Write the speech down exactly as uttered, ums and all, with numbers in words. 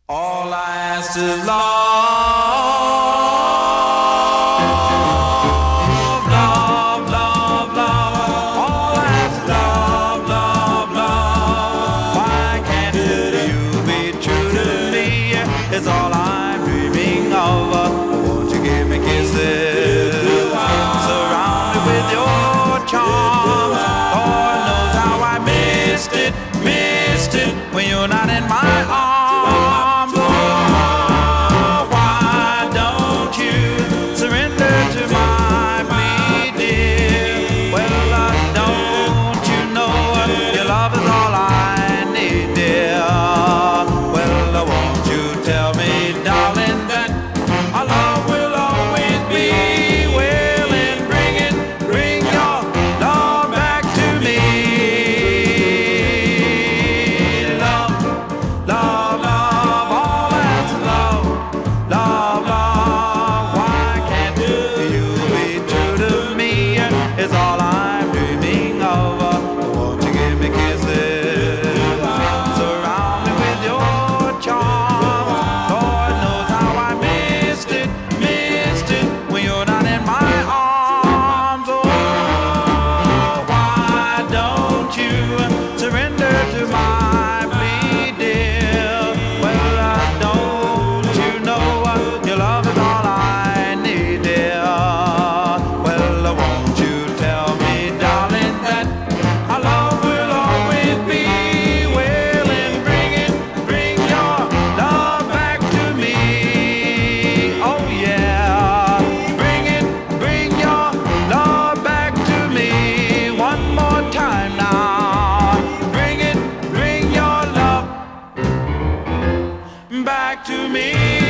All I ask is love, love, love, love. All I ask is love, love, love. Why can't you be true to me? It's all I'm dreaming of. Won't you give me kisses? Surround me with your charms. Lord knows how I missed it, missed it when you're not in my arms. Is all I'm dreaming of. Won't you give me kisses? Surround me with your charms. Lord knows how I missed it, missed it when you're not in my arms. Oh, why don't you surrender to my plea, dear? Well, uh, don't you know your love is all I need, dear? Well, won't you back to me?